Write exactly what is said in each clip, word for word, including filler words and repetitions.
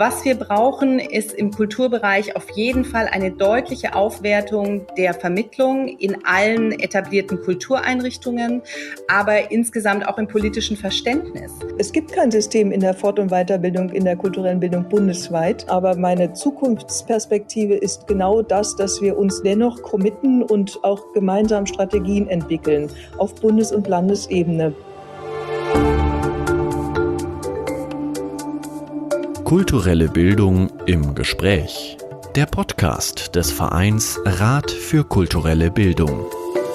Was wir brauchen, ist im Kulturbereich auf jeden Fall eine deutliche Aufwertung der Vermittlung in allen etablierten Kultureinrichtungen, aber insgesamt auch im politischen Verständnis. Es gibt kein System in der Fort- und Weiterbildung, in der kulturellen Bildung bundesweit, aber meine Zukunftsperspektive ist genau das, dass wir uns dennoch committen und auch gemeinsam Strategien entwickeln auf Bundes- und Landesebene. Kulturelle Bildung im Gespräch. Der Podcast des Vereins Rat für kulturelle Bildung.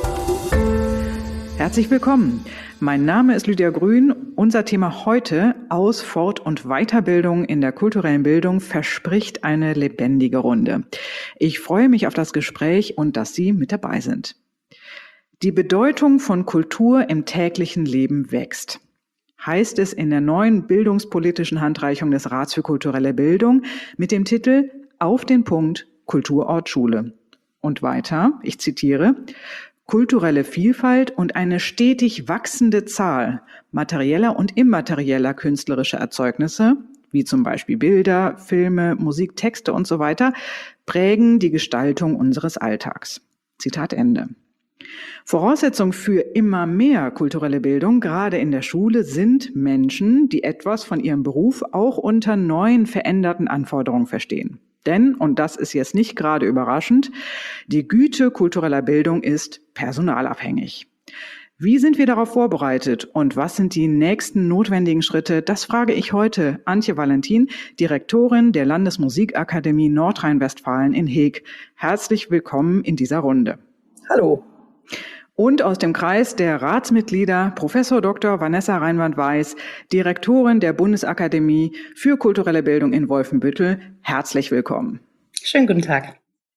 Herzlich willkommen. Mein Name ist Lydia Grün. Unser Thema heute: Aus-, Fort- und Weiterbildung in der kulturellen Bildung verspricht eine lebendige Runde. Ich freue mich auf das Gespräch und dass Sie mit dabei sind. Die Bedeutung von Kultur im täglichen Leben wächst, heißt es in der neuen bildungspolitischen Handreichung des Rats für kulturelle Bildung mit dem Titel Auf den Punkt Kulturort Schule. Und weiter, ich zitiere: Kulturelle Vielfalt und eine stetig wachsende Zahl materieller und immaterieller künstlerischer Erzeugnisse, wie zum Beispiel Bilder, Filme, Musik, Texte und so weiter, prägen die Gestaltung unseres Alltags. Zitat Ende. Voraussetzung für immer mehr kulturelle Bildung, gerade in der Schule, sind Menschen, die etwas von ihrem Beruf auch unter neuen, veränderten Anforderungen verstehen. Denn, und das ist jetzt nicht gerade überraschend, die Güte kultureller Bildung ist personalabhängig. Wie sind wir darauf vorbereitet und was sind die nächsten notwendigen Schritte? Das frage ich heute Antje Valentin, Direktorin der Landesmusikakademie Nordrhein-Westfalen in Heeg. Herzlich willkommen in dieser Runde. Hallo. Und aus dem Kreis der Ratsmitglieder Professor Doktor Vanessa Reinwand-Weiß, Direktorin der Bundesakademie für kulturelle Bildung in Wolfenbüttel. Herzlich willkommen. Schönen guten Tag.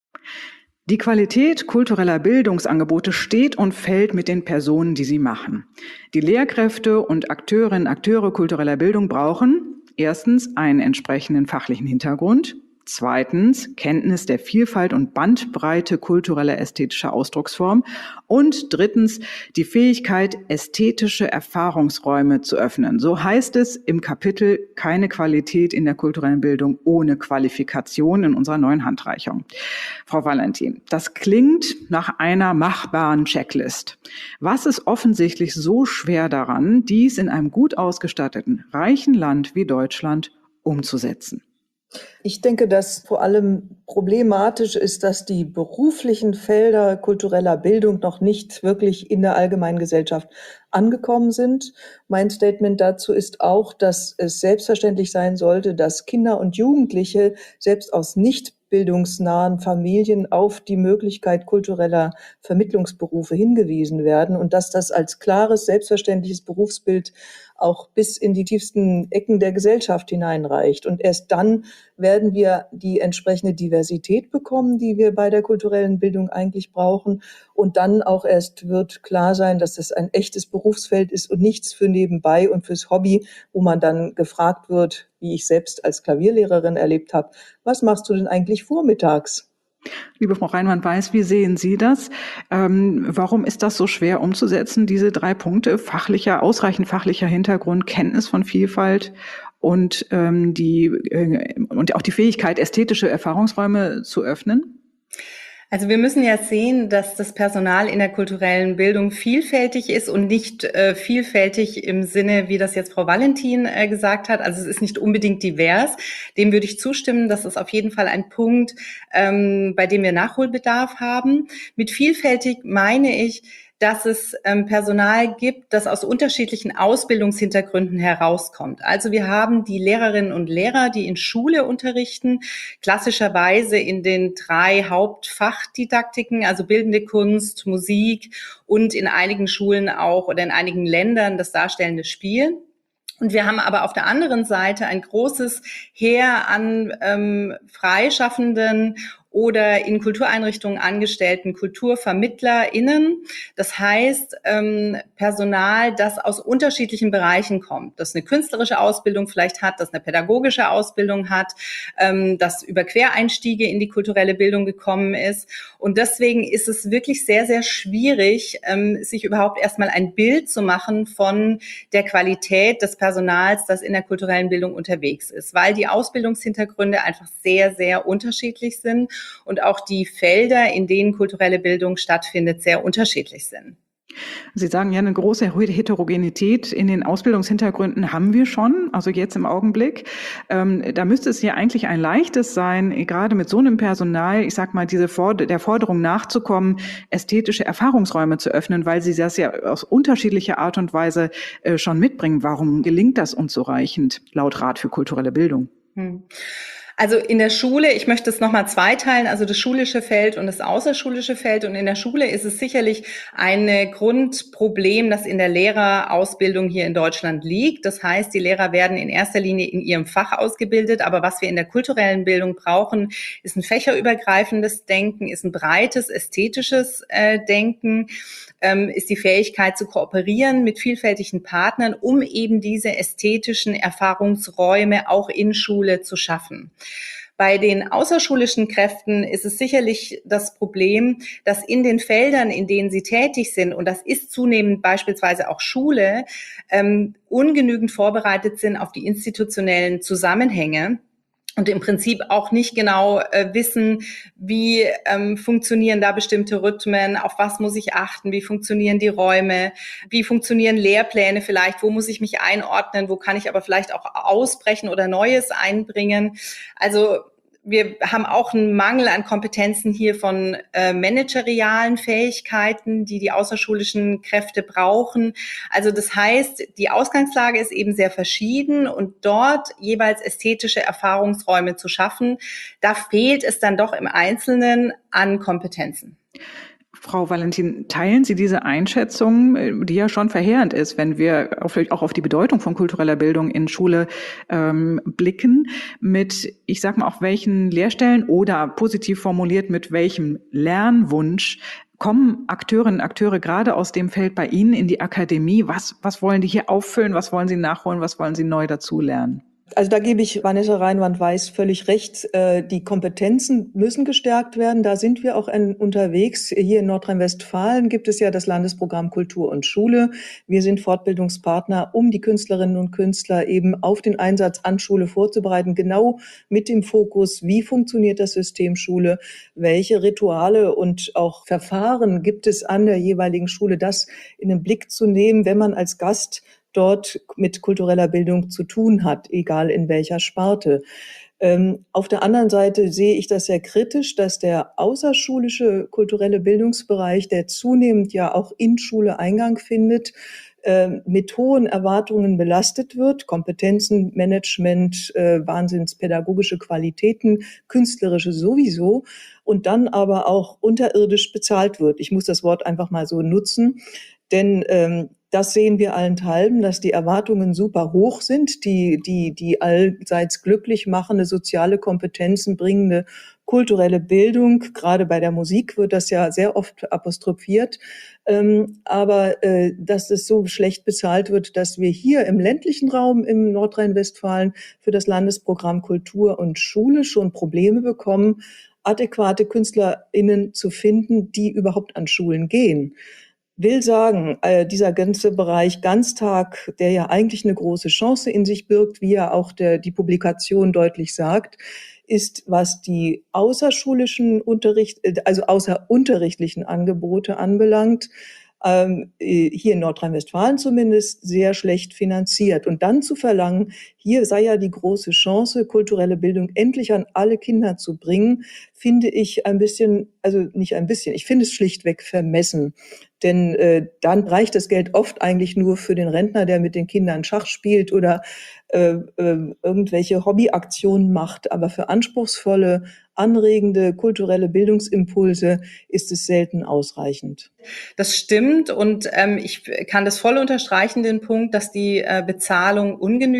Die Qualität kultureller Bildungsangebote steht und fällt mit den Personen, die sie machen. Die Lehrkräfte und Akteurinnen und Akteure kultureller Bildung brauchen erstens einen entsprechenden fachlichen Hintergrund, zweitens Kenntnis der Vielfalt und Bandbreite kultureller ästhetischer Ausdrucksform und drittens die Fähigkeit, ästhetische Erfahrungsräume zu öffnen. So heißt es im Kapitel Keine Qualität in der kulturellen Bildung ohne Qualifikation in unserer neuen Handreichung. Frau Valentin, das klingt nach einer machbaren Checklist. Was ist offensichtlich so schwer daran, dies in einem gut ausgestatteten, reichen Land wie Deutschland umzusetzen? Ich denke, dass vor allem problematisch ist, dass die beruflichen Felder kultureller Bildung noch nicht wirklich in der allgemeinen Gesellschaft angekommen sind. Mein Statement dazu ist auch, dass es selbstverständlich sein sollte, dass Kinder und Jugendliche selbst aus nicht bildungsnahen Familien auf die Möglichkeit kultureller Vermittlungsberufe hingewiesen werden und dass das als klares, selbstverständliches Berufsbild auch bis in die tiefsten Ecken der Gesellschaft hineinreicht. Und erst dann werden wir die entsprechende Diversität bekommen, die wir bei der kulturellen Bildung eigentlich brauchen. Und dann auch erst wird klar sein, dass das ein echtes Berufsfeld ist und nichts für nebenbei und fürs Hobby, wo man dann gefragt wird, wie ich selbst als Klavierlehrerin erlebt habe, was machst du denn eigentlich vormittags? Liebe Frau Reinwand-Weiß, wie sehen Sie das? Ähm, warum ist das so schwer umzusetzen, diese drei Punkte: fachlicher, ausreichend fachlicher Hintergrund, Kenntnis von Vielfalt und ähm, die äh, und auch die Fähigkeit, ästhetische Erfahrungsräume zu öffnen? Also wir müssen ja sehen, dass das Personal in der kulturellen Bildung vielfältig ist und nicht äh, vielfältig im Sinne, wie das jetzt Frau Valentin äh, gesagt hat. Also es ist nicht unbedingt divers. Dem würde ich zustimmen. Das ist auf jeden Fall ein Punkt, ähm, bei dem wir Nachholbedarf haben. Mit vielfältig meine ich, dass es ähm, Personal gibt, das aus unterschiedlichen Ausbildungshintergründen herauskommt. Also wir haben die Lehrerinnen und Lehrer, die in Schule unterrichten, klassischerweise in den drei Hauptfachdidaktiken, also bildende Kunst, Musik und in einigen Schulen auch oder in einigen Ländern das darstellende Spiel. Und wir haben aber auf der anderen Seite ein großes Heer an ähm, Freischaffenden oder in Kultureinrichtungen angestellten KulturvermittlerInnen. Das heißt, ähm, Personal, das aus unterschiedlichen Bereichen kommt, das eine künstlerische Ausbildung vielleicht hat, das eine pädagogische Ausbildung hat, ähm, das über Quereinstiege in die kulturelle Bildung gekommen ist. Und deswegen ist es wirklich sehr, sehr schwierig, ähm, sich überhaupt erstmal ein Bild zu machen von der Qualität des Personals, das in der kulturellen Bildung unterwegs ist, weil die Ausbildungshintergründe einfach sehr, sehr unterschiedlich sind und auch die Felder, in denen kulturelle Bildung stattfindet, sehr unterschiedlich sind. Sie sagen ja, eine große Heterogenität in den Ausbildungshintergründen haben wir schon, also jetzt im Augenblick. Ähm, da müsste es ja eigentlich ein leichtes sein, gerade mit so einem Personal, ich sag mal, diese Forder- der Forderung nachzukommen, ästhetische Erfahrungsräume zu öffnen, weil sie das ja aus unterschiedlicher Art und Weise äh, schon mitbringen. Warum gelingt das unzureichend, laut Rat für kulturelle Bildung? Hm. Also in der Schule, ich möchte es nochmal zweiteilen, also das schulische Feld und das außerschulische Feld. Und in der Schule ist es sicherlich ein Grundproblem, das in der Lehrerausbildung hier in Deutschland liegt. Das heißt, die Lehrer werden in erster Linie in ihrem Fach ausgebildet. Aber was wir in der kulturellen Bildung brauchen, ist ein fächerübergreifendes Denken, ist ein breites, ästhetisches äh, Denken, ähm, ist die Fähigkeit zu kooperieren mit vielfältigen Partnern, um eben diese ästhetischen Erfahrungsräume auch in Schule zu schaffen. Bei den außerschulischen Kräften ist es sicherlich das Problem, dass in den Feldern, in denen sie tätig sind, und das ist zunehmend beispielsweise auch Schule, ähm, ungenügend vorbereitet sind auf die institutionellen Zusammenhänge. Und im Prinzip auch nicht genau äh, wissen, wie ähm, funktionieren da bestimmte Rhythmen, auf was muss ich achten, wie funktionieren die Räume, wie funktionieren Lehrpläne vielleicht, wo muss ich mich einordnen, wo kann ich aber vielleicht auch ausbrechen oder Neues einbringen. Also wir haben auch einen Mangel an Kompetenzen hier von äh, managerialen Fähigkeiten, die die außerschulischen Kräfte brauchen. Also das heißt, die Ausgangslage ist eben sehr verschieden und dort jeweils ästhetische Erfahrungsräume zu schaffen, da fehlt es dann doch im Einzelnen an Kompetenzen. Frau Valentin, teilen Sie diese Einschätzung, die ja schon verheerend ist, wenn wir auf, auch auf die Bedeutung von kultureller Bildung in Schule ähm, blicken, mit, ich sag mal, auf welchen Lehrstellen oder positiv formuliert, mit welchem Lernwunsch kommen Akteurinnen und Akteure gerade aus dem Feld bei Ihnen in die Akademie? Was, was wollen die hier auffüllen? Was wollen sie nachholen? Was wollen sie neu dazulernen? Also da gebe ich Vanessa Reinwand-Weiß völlig recht. Die Kompetenzen müssen gestärkt werden. Da sind wir auch unterwegs. Hier in Nordrhein-Westfalen gibt es ja das Landesprogramm Kultur und Schule. Wir sind Fortbildungspartner, um die Künstlerinnen und Künstler eben auf den Einsatz an Schule vorzubereiten. Genau mit dem Fokus, wie funktioniert das System Schule? Welche Rituale und auch Verfahren gibt es an der jeweiligen Schule? Das in den Blick zu nehmen, wenn man als Gast dort mit kultureller Bildung zu tun hat, egal in welcher Sparte. Ähm, auf der anderen Seite sehe ich das sehr kritisch, dass der außerschulische kulturelle Bildungsbereich, der zunehmend ja auch in Schule Eingang findet, äh, mit hohen Erwartungen belastet wird. Kompetenzen, Management, äh, wahnsinnspädagogische Qualitäten, künstlerische sowieso. Und dann aber auch unterirdisch bezahlt wird. Ich muss das Wort einfach mal so nutzen, denn ähm, das sehen wir allenthalben, dass die Erwartungen super hoch sind, die, die, die allseits glücklich machende, soziale Kompetenzen bringende kulturelle Bildung. Gerade bei der Musik wird das ja sehr oft apostrophiert. Ähm, aber äh, dass es so schlecht bezahlt wird, dass wir hier im ländlichen Raum im Nordrhein-Westfalen für das Landesprogramm Kultur und Schule schon Probleme bekommen, adäquate KünstlerInnen zu finden, die überhaupt an Schulen gehen. Will sagen, äh, dieser ganze Bereich Ganztag, der ja eigentlich eine große Chance in sich birgt, wie ja auch der, die Publikation deutlich sagt, ist, was die außerschulischen Unterricht, also außerunterrichtlichen Angebote anbelangt, ähm, hier in Nordrhein-Westfalen zumindest sehr schlecht finanziert. Und dann zu verlangen, hier sei ja die große Chance, kulturelle Bildung endlich an alle Kinder zu bringen, finde ich ein bisschen, also nicht ein bisschen, ich finde es schlichtweg vermessen. Denn äh, dann reicht das Geld oft eigentlich nur für den Rentner, der mit den Kindern Schach spielt oder äh, äh, irgendwelche Hobbyaktionen macht. Aber für anspruchsvolle, anregende, kulturelle Bildungsimpulse ist es selten ausreichend. Das stimmt und ähm, ich kann das voll unterstreichen, den Punkt, dass die äh, Bezahlung ungenügend ist.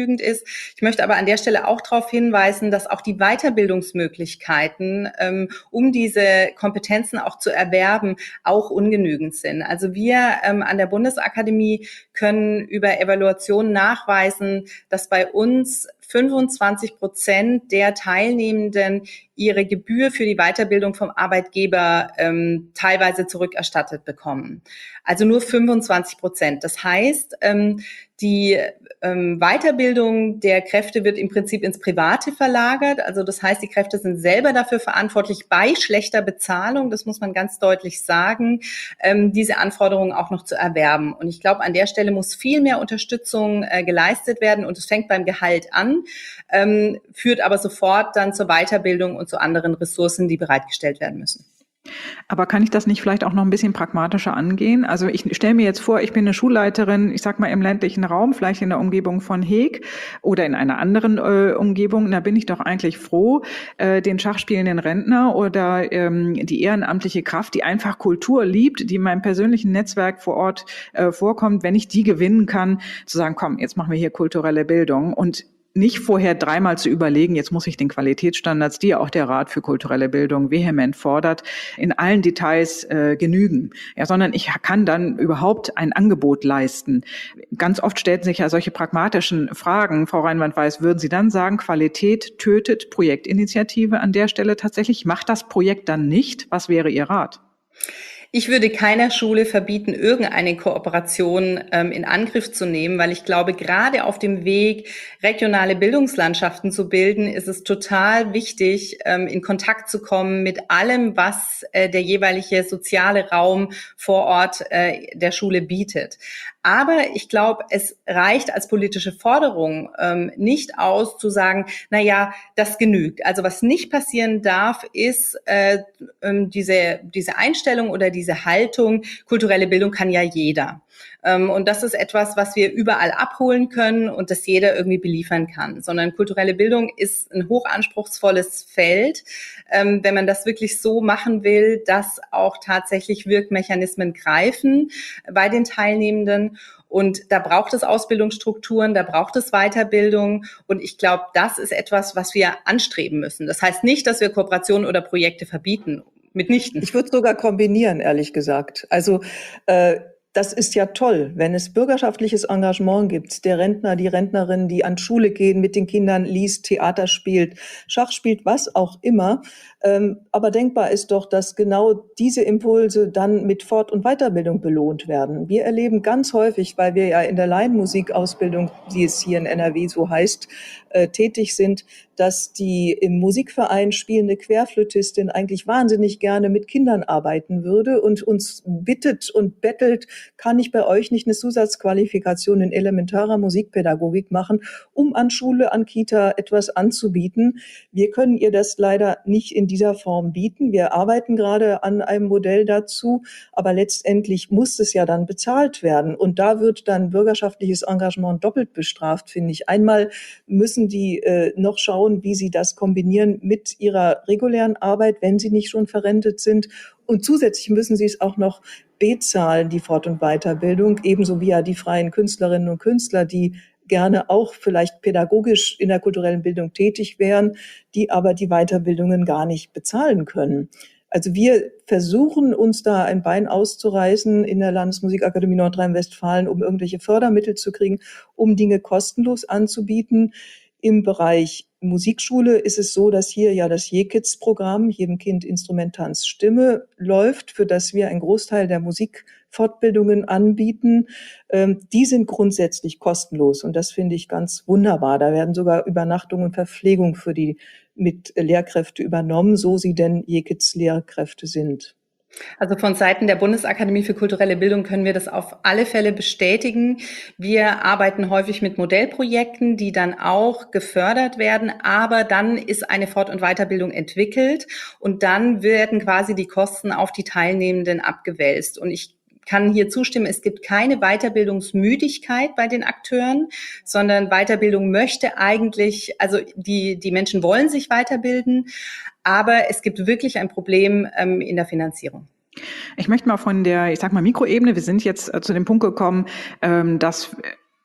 Ich möchte aber an der Stelle auch darauf hinweisen, dass auch die Weiterbildungsmöglichkeiten, ähm, um diese Kompetenzen auch zu erwerben, auch ungenügend sind. Also wir ähm, an der Bundesakademie können über Evaluationen nachweisen, dass bei uns fünfundzwanzig Prozent der Teilnehmenden ihre Gebühr für die Weiterbildung vom Arbeitgeber ähm, teilweise zurückerstattet bekommen. Also nur fünfundzwanzig Prozent. Das heißt, ähm, die ähm, Weiterbildung der Kräfte wird im Prinzip ins Private verlagert. Also das heißt, die Kräfte sind selber dafür verantwortlich, bei schlechter Bezahlung, das muss man ganz deutlich sagen, ähm, diese Anforderungen auch noch zu erwerben. Und ich glaube, an der Stelle muss viel mehr Unterstützung äh, geleistet werden. Und es fängt beim Gehalt an, ähm, führt aber sofort dann zur Weiterbildung und zu anderen Ressourcen, die bereitgestellt werden müssen. Aber kann ich das nicht vielleicht auch noch ein bisschen pragmatischer angehen? Also ich stelle mir jetzt vor, ich bin eine Schulleiterin, ich sag mal im ländlichen Raum, vielleicht in der Umgebung von Heeg oder in einer anderen äh, Umgebung. Da bin ich doch eigentlich froh, äh, den schachspielenden Rentner oder ähm, die ehrenamtliche Kraft, die einfach Kultur liebt, die in meinem persönlichen Netzwerk vor Ort äh, vorkommt, wenn ich die gewinnen kann, zu sagen, komm, jetzt machen wir hier kulturelle Bildung und nicht vorher dreimal zu überlegen, jetzt muss ich den Qualitätsstandards, die ja auch der Rat für kulturelle Bildung vehement fordert, in allen Details äh, genügen, ja, sondern ich kann dann überhaupt ein Angebot leisten. Ganz oft stellten sich ja solche pragmatischen Fragen. Frau Reinwand-Weiß, würden Sie dann sagen, Qualität tötet Projektinitiative an der Stelle tatsächlich? Macht das Projekt dann nicht? Was wäre Ihr Rat? Ich würde keiner Schule verbieten, irgendeine Kooperation ähm, in Angriff zu nehmen, weil ich glaube, gerade auf dem Weg, regionale Bildungslandschaften zu bilden, ist es total wichtig, ähm, in Kontakt zu kommen mit allem, was äh, der jeweilige soziale Raum vor Ort äh, der Schule bietet. Aber ich glaube, es reicht als politische Forderung ähm, nicht aus, zu sagen, na ja, das genügt. Also was nicht passieren darf, ist äh, ähm, diese diese Einstellung oder diese Haltung, kulturelle Bildung kann ja jeder. Ähm, und das ist etwas, was wir überall abholen können und das jeder irgendwie beliefern kann. Sondern kulturelle Bildung ist ein hochanspruchsvolles Feld, ähm, wenn man das wirklich so machen will, dass auch tatsächlich Wirkmechanismen greifen bei den Teilnehmenden. Und da braucht es Ausbildungsstrukturen, da braucht es Weiterbildung. Und ich glaube, das ist etwas, was wir anstreben müssen. Das heißt nicht, dass wir Kooperationen oder Projekte verbieten. Mitnichten. Ich würde sogar kombinieren, ehrlich gesagt. Also äh, das ist ja toll, wenn es bürgerschaftliches Engagement gibt, der Rentner, die Rentnerin, die an Schule gehen, mit den Kindern liest, Theater spielt, Schach spielt, was auch immer. Ähm, aber denkbar ist doch, dass genau diese Impulse dann mit Fort- und Weiterbildung belohnt werden. Wir erleben ganz häufig, weil wir ja in der Laienmusikausbildung, die es hier in N R W so heißt, äh, tätig sind, dass die im Musikverein spielende Querflötistin eigentlich wahnsinnig gerne mit Kindern arbeiten würde und uns bittet und bettelt, kann ich bei euch nicht eine Zusatzqualifikation in elementarer Musikpädagogik machen, um an Schule, an Kita etwas anzubieten. Wir können ihr das leider nicht in dieser Form bieten. Wir arbeiten gerade an einem Modell dazu, aber letztendlich muss es ja dann bezahlt werden. Und da wird dann bürgerschaftliches Engagement doppelt bestraft, finde ich. Einmal müssen die äh, noch schauen, wie sie das kombinieren mit ihrer regulären Arbeit, wenn sie nicht schon verrentet sind. Und zusätzlich müssen sie es auch noch bezahlen, die Fort- und Weiterbildung, ebenso wie ja die freien Künstlerinnen und Künstler, die gerne auch vielleicht pädagogisch in der kulturellen Bildung tätig wären, die aber die Weiterbildungen gar nicht bezahlen können. Also wir versuchen uns da ein Bein auszureißen in der Landesmusikakademie Nordrhein-Westfalen, um irgendwelche Fördermittel zu kriegen, um Dinge kostenlos anzubieten. Im Bereich Musikschule ist es so, dass hier ja das J-Kids-Programm, jedem Kind Instrumentanz Stimme, läuft, für das wir einen Großteil der Musikfortbildungen anbieten. Ähm, die sind grundsätzlich kostenlos und das finde ich ganz wunderbar. Da werden sogar Übernachtung und Verpflegung für die mit Lehrkräfte übernommen, so sie denn J-Kids-Lehrkräfte sind. Also von Seiten der Bundesakademie für kulturelle Bildung können wir das auf alle Fälle bestätigen. Wir arbeiten häufig mit Modellprojekten, die dann auch gefördert werden, aber dann ist eine Fort- und Weiterbildung entwickelt und dann werden quasi die Kosten auf die Teilnehmenden abgewälzt. Und ich kann hier zustimmen, es gibt keine Weiterbildungsmüdigkeit bei den Akteuren, sondern Weiterbildung möchte eigentlich, also die, die Menschen wollen sich weiterbilden, aber es gibt wirklich ein Problem ähm, in der Finanzierung. Ich möchte mal von der, ich sag mal, Mikroebene, wir sind jetzt äh, zu dem Punkt gekommen, ähm, dass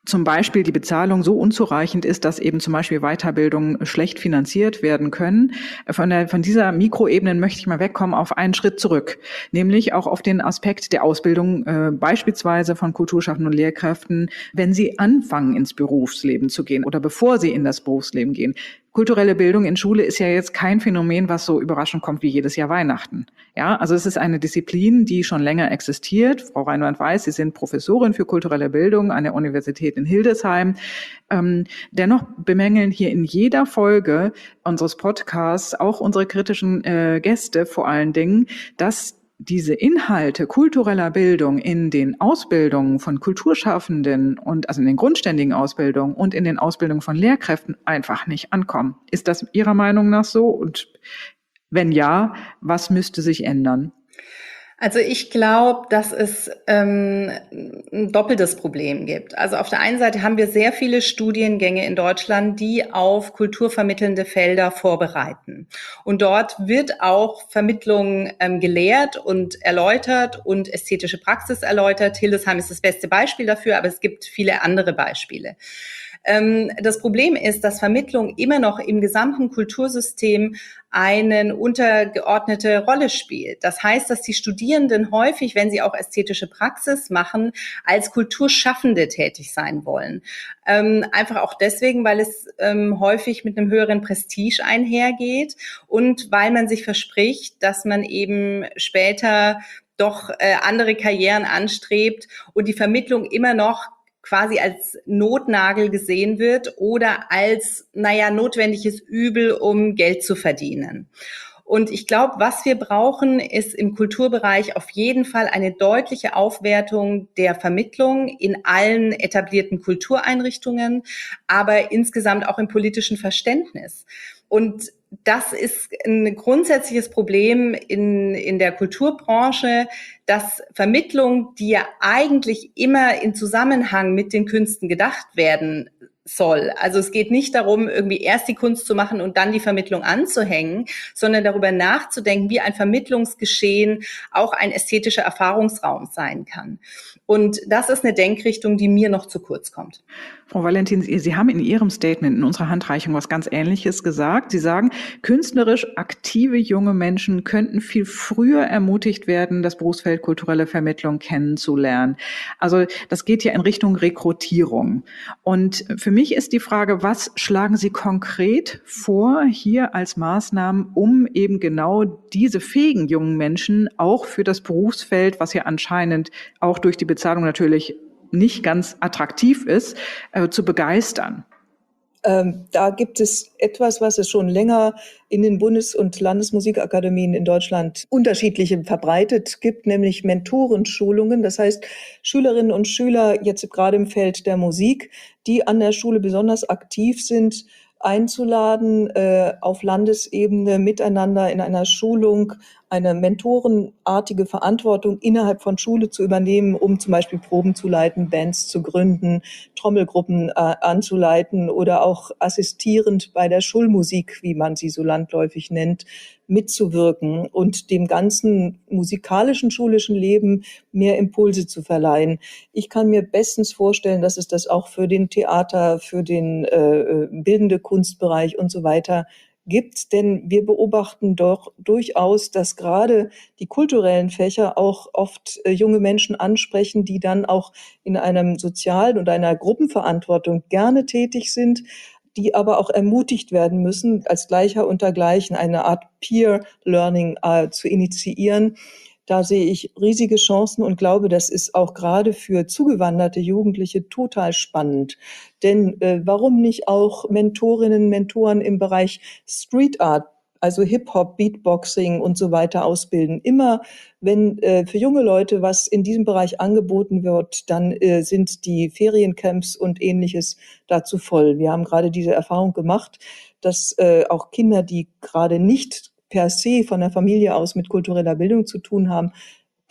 zum Beispiel die Bezahlung so unzureichend ist, dass eben zum Beispiel Weiterbildungen schlecht finanziert werden können. Von der, von dieser Mikroebene möchte ich mal wegkommen auf einen Schritt zurück, nämlich auch auf den Aspekt der Ausbildung, äh, beispielsweise von Kulturschaffenden und Lehrkräften, wenn sie anfangen, ins Berufsleben zu gehen oder bevor sie in das Berufsleben gehen. Kulturelle Bildung in Schule ist ja jetzt kein Phänomen, was so überraschend kommt wie jedes Jahr Weihnachten. Ja, also es ist eine Disziplin, die schon länger existiert. Frau Reinwand weiß, Sie sind Professorin für kulturelle Bildung an der Universität in Hildesheim. Ähm, dennoch bemängeln hier in jeder Folge unseres Podcasts auch unsere kritischen äh, Gäste vor allen Dingen, dass diese Inhalte kultureller Bildung in den Ausbildungen von Kulturschaffenden und also in den grundständigen Ausbildungen und in den Ausbildungen von Lehrkräften einfach nicht ankommen. Ist das Ihrer Meinung nach so? Und wenn ja, was müsste sich ändern? Also ich glaube, dass es ähm, ein doppeltes Problem gibt. Also auf der einen Seite haben wir sehr viele Studiengänge in Deutschland, die auf kulturvermittelnde Felder vorbereiten. Und dort wird auch Vermittlung ähm, gelehrt und erläutert und ästhetische Praxis erläutert. Hildesheim ist das beste Beispiel dafür, aber es gibt viele andere Beispiele. Das Problem ist, dass Vermittlung immer noch im gesamten Kultursystem eine untergeordnete Rolle spielt. Das heißt, dass die Studierenden häufig, wenn sie auch ästhetische Praxis machen, als Kulturschaffende tätig sein wollen. Ähm, einfach auch deswegen, weil es ähm, häufig mit einem höheren Prestige einhergeht und weil man sich verspricht, dass man eben später doch äh, andere Karrieren anstrebt und die Vermittlung immer noch quasi als Notnagel gesehen wird oder als, naja, notwendiges Übel, um Geld zu verdienen. Und ich glaube, was wir brauchen, ist im Kulturbereich auf jeden Fall eine deutliche Aufwertung der Vermittlung in allen etablierten Kultureinrichtungen, aber insgesamt auch im politischen Verständnis. Und das ist ein grundsätzliches Problem in, in der Kulturbranche, dass Vermittlung, die ja eigentlich immer in Zusammenhang mit den Künsten gedacht werden soll. Also es geht nicht darum, irgendwie erst die Kunst zu machen und dann die Vermittlung anzuhängen, sondern darüber nachzudenken, wie ein Vermittlungsgeschehen auch ein ästhetischer Erfahrungsraum sein kann. Und das ist eine Denkrichtung, die mir noch zu kurz kommt. Frau Valentin, Sie haben in Ihrem Statement, in unserer Handreichung was ganz Ähnliches gesagt. Sie sagen, künstlerisch aktive junge Menschen könnten viel früher ermutigt werden, das Berufsfeld kulturelle Vermittlung kennenzulernen. Also das geht ja in Richtung Rekrutierung. Und für mich ist die Frage, was schlagen Sie konkret vor hier als Maßnahmen, um eben genau diese fähigen jungen Menschen auch für das Berufsfeld, was ja anscheinend auch durch die Bezahlung natürlich nicht ganz attraktiv ist, äh, zu begeistern? Ähm, da gibt es etwas, was es schon länger in den Bundes- und Landesmusikakademien in Deutschland unterschiedliche verbreitet gibt, nämlich Mentorenschulungen. Das heißt, Schülerinnen und Schüler jetzt gerade im Feld der Musik, die an der Schule besonders aktiv sind, einzuladen, äh, auf Landesebene miteinander in einer Schulung eine mentorenartige Verantwortung innerhalb von Schule zu übernehmen, um zum Beispiel Proben zu leiten, Bands zu gründen, Trommelgruppen äh, anzuleiten oder auch assistierend bei der Schulmusik, wie man sie so landläufig nennt, mitzuwirken und dem ganzen musikalischen schulischen Leben mehr Impulse zu verleihen. Ich kann mir bestens vorstellen, dass es das auch für den Theater, für den äh, bildende Kunstbereich und so weiter gibt, denn wir beobachten doch durchaus, dass gerade die kulturellen Fächer auch oft äh, junge Menschen ansprechen, die dann auch in einem sozialen und einer Gruppenverantwortung gerne tätig sind, die aber auch ermutigt werden müssen, als Gleicher unter Gleichen eine Art Peer-Learning äh, zu initiieren. Da sehe ich riesige Chancen und glaube, das ist auch gerade für zugewanderte Jugendliche total spannend. Denn äh, warum nicht auch Mentorinnen, Mentoren im Bereich Street Art, also Hip-Hop, Beatboxing und so weiter ausbilden? Immer wenn äh, für junge Leute was in diesem Bereich angeboten wird, dann äh, sind die Feriencamps und Ähnliches dazu voll. Wir haben gerade diese Erfahrung gemacht, dass äh, auch Kinder, die gerade nicht per se von der Familie aus mit kultureller Bildung zu tun haben, da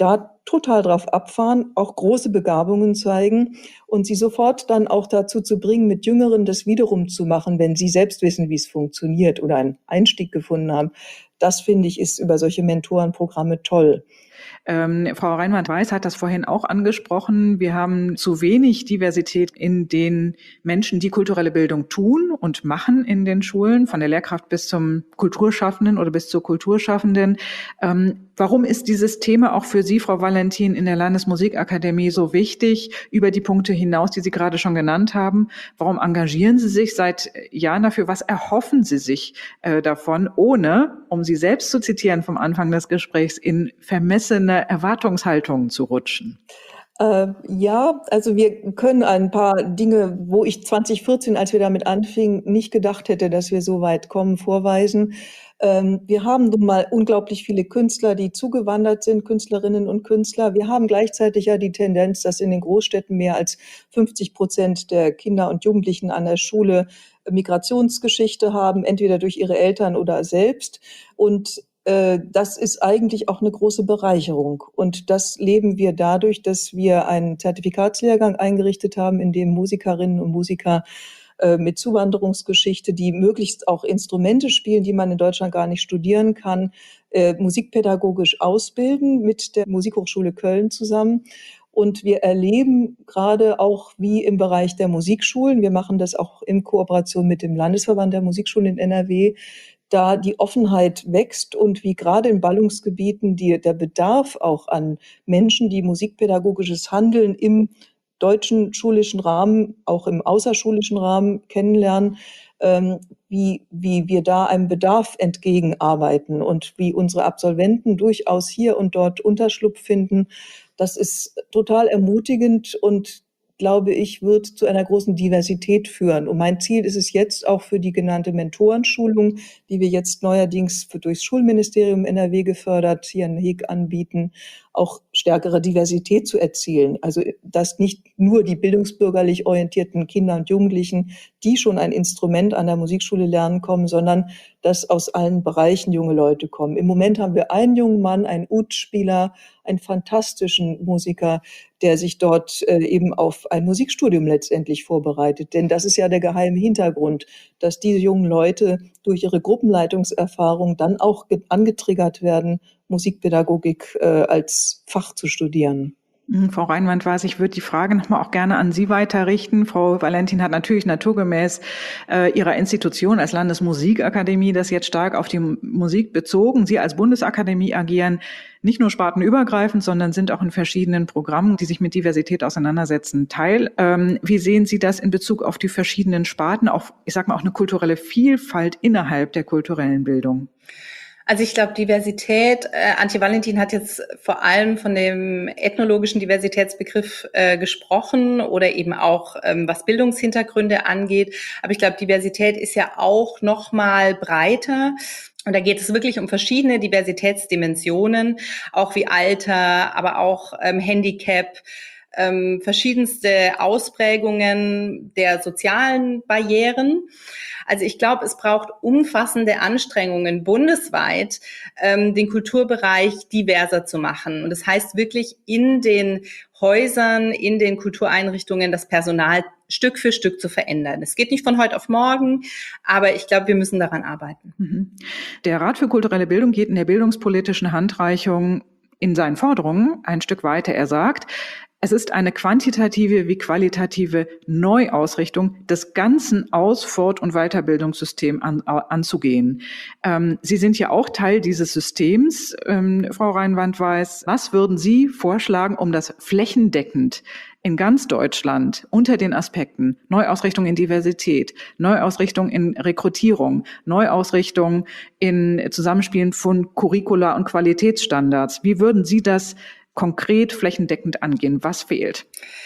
total drauf abfahren, auch große Begabungen zeigen und sie sofort dann auch dazu zu bringen, mit Jüngeren das wiederum zu machen, wenn sie selbst wissen, wie es funktioniert oder einen Einstieg gefunden haben. Das, finde ich, ist über solche Mentorenprogramme toll. Ähm, Frau Reinwand-Weiß hat das vorhin auch angesprochen. Wir haben zu wenig Diversität in den Menschen, die kulturelle Bildung tun und machen in den Schulen, von der Lehrkraft bis zum Kulturschaffenden oder bis zur Kulturschaffenden. Ähm, warum ist dieses Thema auch für Sie, Frau Valentin, in der Landesmusikakademie so wichtig, über die Punkte hinaus, die Sie gerade schon genannt haben? Warum engagieren Sie sich seit Jahren dafür? Was erhoffen Sie sich äh, davon, ohne, um Sie selbst zu zitieren vom Anfang des Gesprächs, in vermessene Erwartungshaltungen zu rutschen? Äh, ja, also wir können ein paar Dinge, wo ich zwanzig vierzehn, als wir damit anfingen, nicht gedacht hätte, dass wir so weit kommen, vorweisen. Ähm, wir haben nun mal unglaublich viele Künstler, die zugewandert sind, Künstlerinnen und Künstler. Wir haben gleichzeitig ja die Tendenz, dass in den Großstädten mehr als fünfzig Prozent der Kinder und Jugendlichen an der Schule Migrationsgeschichte haben, entweder durch ihre Eltern oder selbst. Und das ist eigentlich auch eine große Bereicherung. Und das leben wir dadurch, dass wir einen Zertifikatslehrgang eingerichtet haben, in dem Musikerinnen und Musiker mit Zuwanderungsgeschichte, die möglichst auch Instrumente spielen, die man in Deutschland gar nicht studieren kann, musikpädagogisch ausbilden mit der Musikhochschule Köln zusammen. Und wir erleben gerade auch wie im Bereich der Musikschulen, wir machen das auch in Kooperation mit dem Landesverband der Musikschulen in N R W, da die Offenheit wächst und wie gerade in Ballungsgebieten die, der Bedarf auch an Menschen, die musikpädagogisches Handeln im deutschen schulischen Rahmen, auch im außerschulischen Rahmen kennenlernen, ähm, wie, wie wir da einem Bedarf entgegenarbeiten und wie unsere Absolventen durchaus hier und dort Unterschlupf finden. Das ist total ermutigend und glaube ich, wird zu einer großen Diversität führen. Und mein Ziel ist es jetzt auch für die genannte Mentorenschulung, die wir jetzt neuerdings für, durchs Schulministerium N R W gefördert hier in Heeg anbieten, auch stärkere Diversität zu erzielen. Also, dass nicht nur die bildungsbürgerlich orientierten Kinder und Jugendlichen, die schon ein Instrument an der Musikschule lernen, kommen, sondern dass aus allen Bereichen junge Leute kommen. Im Moment haben wir einen jungen Mann, einen Ud-Spieler, einen fantastischen Musiker, der sich dort äh, eben auf ein Musikstudium letztendlich vorbereitet. Denn das ist ja der geheime Hintergrund, dass diese jungen Leute durch ihre Gruppenleitungserfahrung dann auch angetriggert werden, Musikpädagogik äh, als Fach zu studieren. Frau Reinwand-Weiß, ich würde die Frage nochmal auch gerne an Sie weiterrichten. Frau Valentin hat natürlich naturgemäß äh, ihrer Institution als Landesmusikakademie das jetzt stark auf die Musik bezogen. Sie als Bundesakademie agieren nicht nur spartenübergreifend, sondern sind auch in verschiedenen Programmen, die sich mit Diversität auseinandersetzen, Teil. Ähm, wie sehen Sie das in Bezug auf die verschiedenen Sparten, auch, ich sag mal, auch eine kulturelle Vielfalt innerhalb der kulturellen Bildung? Also ich glaube, Diversität, äh, Antje Valentin hat jetzt vor allem von dem ethnologischen Diversitätsbegriff äh, gesprochen oder eben auch, ähm, was Bildungshintergründe angeht. Aber ich glaube, Diversität ist ja auch noch mal breiter. Und da geht es wirklich um verschiedene Diversitätsdimensionen, auch wie Alter, aber auch ähm, Handicap, ähm, verschiedenste Ausprägungen der sozialen Barrieren. Also ich glaube, es braucht umfassende Anstrengungen bundesweit, ähm, den Kulturbereich diverser zu machen. Und das heißt wirklich in den Häusern, in den Kultureinrichtungen das Personal Stück für Stück zu verändern. Es geht nicht von heute auf morgen, aber ich glaube, wir müssen daran arbeiten. Der Rat für kulturelle Bildung geht in der bildungspolitischen Handreichung in seinen Forderungen ein Stück weiter. Er sagt, es ist eine quantitative wie qualitative Neuausrichtung des ganzen Aus-, Fort- und Weiterbildungssystems an, anzugehen. Ähm, Sie sind ja auch Teil dieses Systems, ähm, Frau Reinwand-Weiß. Was würden Sie vorschlagen, um das flächendeckend in ganz Deutschland unter den Aspekten Neuausrichtung in Diversität, Neuausrichtung in Rekrutierung, Neuausrichtung in Zusammenspielen von Curricula und Qualitätsstandards, wie würden Sie das konkret flächendeckend angehen? Was fehlt?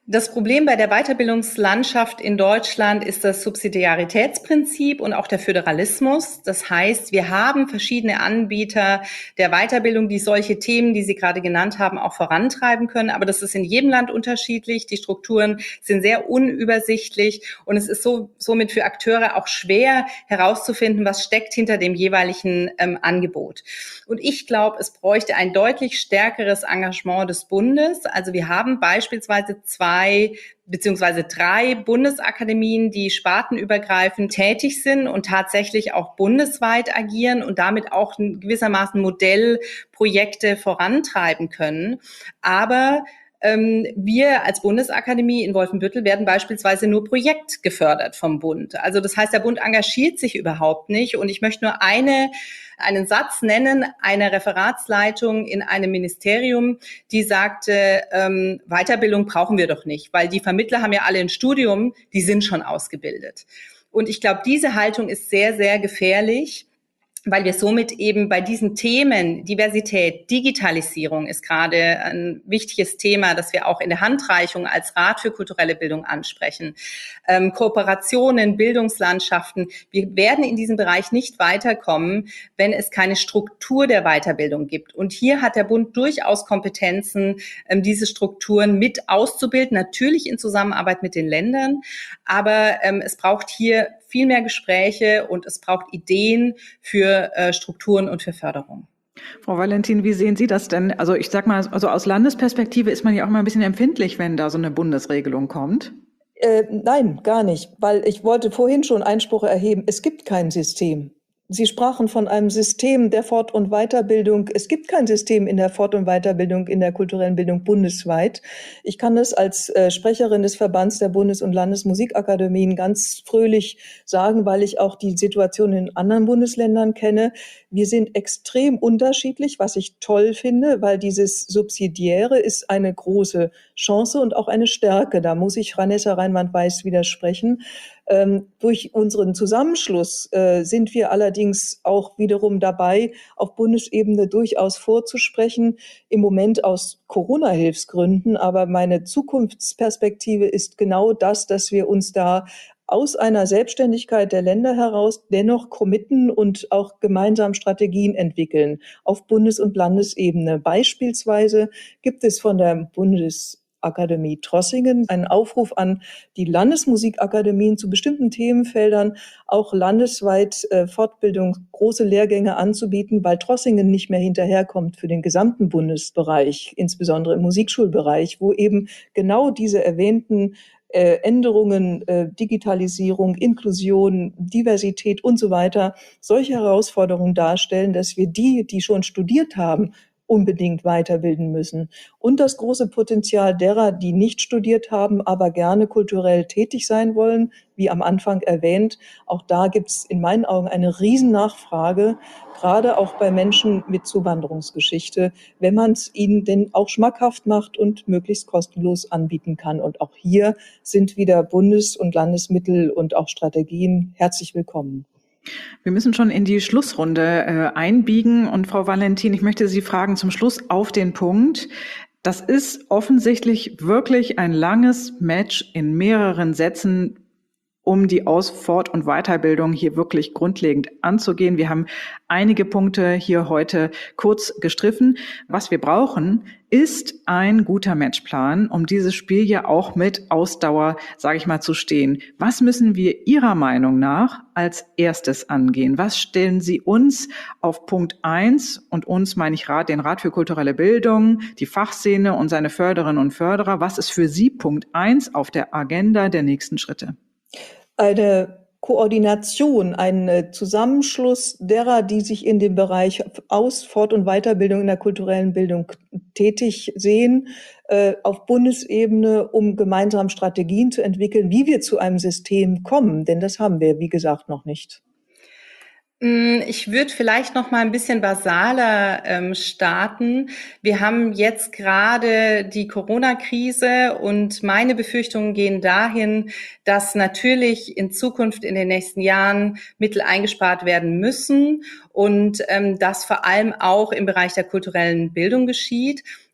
Das Problem bei der Weiterbildungslandschaft in Deutschland ist das Subsidiaritätsprinzip und auch der Föderalismus. Das heißt, wir haben verschiedene Anbieter der Weiterbildung, die solche Themen, die Sie gerade genannt haben, auch vorantreiben können. Aber das ist in jedem Land unterschiedlich. Die Strukturen sind sehr unübersichtlich und es ist so, somit für Akteure auch schwer herauszufinden, was steckt hinter dem jeweiligen ähm, Angebot. Und ich glaube, es bräuchte ein deutlich stärkeres Engagement des Bundes. Also wir haben beispielsweise zwei beziehungsweise drei Bundesakademien, die spartenübergreifend tätig sind und tatsächlich auch bundesweit agieren und damit auch gewissermaßen Modellprojekte vorantreiben können. Aber ähm, wir als Bundesakademie in Wolfenbüttel werden beispielsweise nur projektgefördert vom Bund. Also das heißt, der Bund engagiert sich überhaupt nicht. Und ich möchte nur eine einen Satz nennen, einer Referatsleitung in einem Ministerium, die sagte, ähm, Weiterbildung brauchen wir doch nicht, weil die Vermittler haben ja alle ein Studium, die sind schon ausgebildet. Und ich glaube, diese Haltung ist sehr, sehr gefährlich, weil wir somit eben bei diesen Themen, Diversität, Digitalisierung ist gerade ein wichtiges Thema, das wir auch in der Handreichung als Rat für kulturelle Bildung ansprechen. Ähm, Kooperationen, Bildungslandschaften. Wir werden in diesem Bereich nicht weiterkommen, wenn es keine Struktur der Weiterbildung gibt. Und hier hat der Bund durchaus Kompetenzen, ähm, diese Strukturen mit auszubilden, natürlich in Zusammenarbeit mit den Ländern. Aber ähm, es braucht hier viel mehr Gespräche und es braucht Ideen für äh, Strukturen und für Förderung. Frau Valentin, wie sehen Sie das denn? Also ich sag mal, also aus Landesperspektive ist man ja auch mal ein bisschen empfindlich, wenn da so eine Bundesregelung kommt. Äh, nein, gar nicht, weil ich wollte vorhin schon Einspruch erheben, es gibt kein System. Sie sprachen von einem System der Fort- und Weiterbildung. Es gibt kein System in der Fort- und Weiterbildung, in der kulturellen Bildung bundesweit. Ich kann das als äh, Sprecherin des Verbands der Bundes- und Landesmusikakademien ganz fröhlich sagen, weil ich auch die Situation in anderen Bundesländern kenne. Wir sind extrem unterschiedlich, was ich toll finde, weil dieses Subsidiäre ist eine große Chance und auch eine Stärke. Da muss ich Vanessa Reinwand-Weiß widersprechen. Ähm, durch unseren Zusammenschluss äh, sind wir allerdings auch wiederum dabei, auf Bundesebene durchaus vorzusprechen, im Moment aus Corona-Hilfsgründen. Aber meine Zukunftsperspektive ist genau das, dass wir uns da aus einer Selbstständigkeit der Länder heraus dennoch committen und auch gemeinsam Strategien entwickeln auf Bundes- und Landesebene. Beispielsweise gibt es von der Bundes Akademie Trossingen einen Aufruf an die Landesmusikakademien zu bestimmten Themenfeldern auch landesweit äh, Fortbildung, große Lehrgänge anzubieten, weil Trossingen nicht mehr hinterherkommt für den gesamten Bundesbereich, insbesondere im Musikschulbereich, wo eben genau diese erwähnten äh, Änderungen, äh, Digitalisierung, Inklusion, Diversität und so weiter, solche Herausforderungen darstellen, dass wir die, die schon studiert haben, unbedingt weiterbilden müssen. Und das große Potenzial derer, die nicht studiert haben, aber gerne kulturell tätig sein wollen, wie am Anfang erwähnt. Auch da gibt es in meinen Augen eine Riesennachfrage, gerade auch bei Menschen mit Zuwanderungsgeschichte, wenn man es ihnen denn auch schmackhaft macht und möglichst kostenlos anbieten kann. Und auch hier sind wieder Bundes- und Landesmittel und auch Strategien herzlich willkommen. Wir müssen schon in die Schlussrunde äh, einbiegen. Und Frau Valentin, ich möchte Sie fragen zum Schluss auf den Punkt. Das ist offensichtlich wirklich ein langes Match in mehreren Sätzen, um die Aus-, Fort- und Weiterbildung hier wirklich grundlegend anzugehen. Wir haben einige Punkte hier heute kurz gestriffen. Was wir brauchen, ist ein guter Matchplan, um dieses Spiel ja auch mit Ausdauer, sage ich mal, zu stehen. Was müssen wir Ihrer Meinung nach als erstes angehen? Was stellen Sie uns auf Punkt eins, und uns meine ich Rat, den Rat für kulturelle Bildung, die Fachszene und seine Förderinnen und Förderer, was ist für Sie Punkt eins auf der Agenda der nächsten Schritte? Eine Koordination, ein Zusammenschluss derer, die sich in dem Bereich Aus-, Fort- und Weiterbildung in der kulturellen Bildung tätig sehen, auf Bundesebene, um gemeinsam Strategien zu entwickeln, wie wir zu einem System kommen. Denn das haben wir, wie gesagt, noch nicht. Ich würde vielleicht noch mal ein bisschen basaler ähm, starten. Wir haben jetzt gerade die Corona-Krise und meine Befürchtungen gehen dahin, dass natürlich in Zukunft in den nächsten Jahren Mittel eingespart werden müssen und ähm, das vor allem auch im Bereich der kulturellen Bildung geschieht.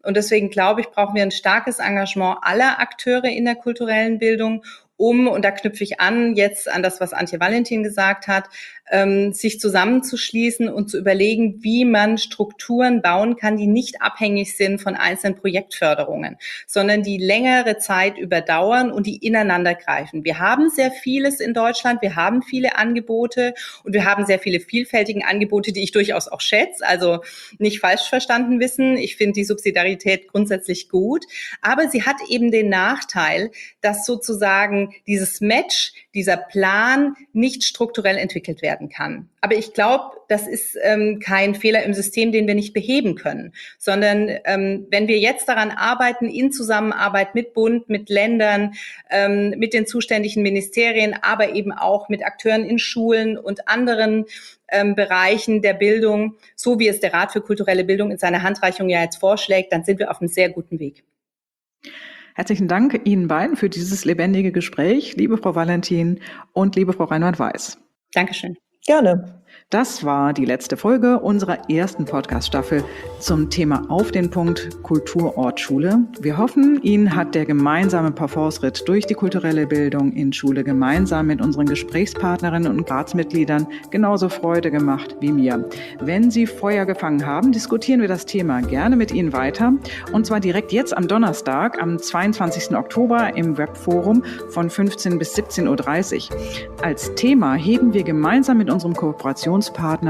Und deswegen glaube ich, brauchen wir ein starkes Engagement aller Akteure in der kulturellen Bildung, um, und da knüpfe ich an, jetzt an das, was Antje Valentin gesagt hat, ähm, sich zusammenzuschließen und zu überlegen, wie man Strukturen bauen kann, die nicht abhängig sind von einzelnen Projektförderungen, sondern die längere Zeit überdauern und die ineinander greifen. Wir haben sehr vieles in Deutschland, wir haben viele Angebote und wir haben sehr viele vielfältige Angebote, die ich durchaus auch schätze, also nicht falsch verstanden wissen. Ich finde die Subsidiarität grundsätzlich gut, aber sie hat eben den Nachteil, dass sozusagen dieses Match, dieser Plan nicht strukturell entwickelt werden kann. Aber ich glaube, das ist ähm, kein Fehler im System, den wir nicht beheben können, sondern ähm, wenn wir jetzt daran arbeiten, in Zusammenarbeit mit Bund, mit Ländern, ähm, mit den zuständigen Ministerien, aber eben auch mit Akteuren in Schulen und anderen ähm, Bereichen der Bildung, so wie es der Rat für kulturelle Bildung in seiner Handreichung ja jetzt vorschlägt, dann sind wir auf einem sehr guten Weg. Herzlichen Dank Ihnen beiden für dieses lebendige Gespräch, liebe Frau Valentin und liebe Frau Reinwand-Weiß. Dankeschön. Gerne. Das war die letzte Folge unserer ersten Podcast-Staffel zum Thema Auf den Punkt Kulturort Schule. Wir hoffen, Ihnen hat der gemeinsame Parforce-Ritt durch die kulturelle Bildung in Schule gemeinsam mit unseren Gesprächspartnerinnen und Ratsmitgliedern genauso Freude gemacht wie mir. Wenn Sie Feuer gefangen haben, diskutieren wir das Thema gerne mit Ihnen weiter. Und zwar direkt jetzt am Donnerstag, am zweiundzwanzigsten Oktober im Webforum von fünfzehn bis siebzehn Uhr dreißig. Als Thema heben wir gemeinsam mit unserem Kooperationspartner,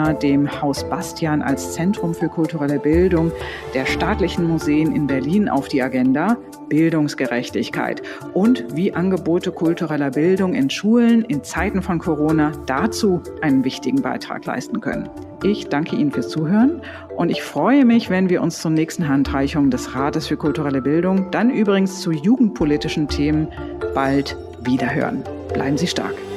dem Haus Bastian als Zentrum für kulturelle Bildung der staatlichen Museen in Berlin auf die Agenda: Bildungsgerechtigkeit und wie Angebote kultureller Bildung in Schulen in Zeiten von Corona dazu einen wichtigen Beitrag leisten können. Ich danke Ihnen fürs Zuhören und ich freue mich, wenn wir uns zur nächsten Handreichung des Rates für kulturelle Bildung, dann übrigens zu jugendpolitischen Themen, bald wiederhören. Bleiben Sie stark.